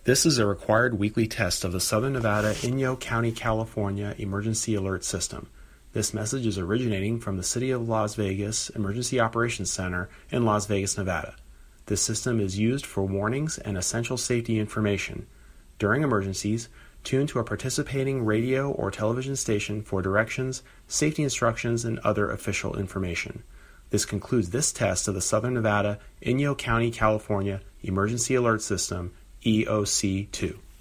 This is a required weekly test of the Southern Nevada, Inyo County, California Emergency Alert System. This message is originating from the City of Las Vegas Emergency Operations Center in Las Vegas, Nevada. This system is used for warnings and essential safety information. During emergencies, tune to a participating radio or television station for directions, safety instructions, and other official information. This concludes this test of the Southern Nevada, Inyo County, California Emergency Alert System, EOC2.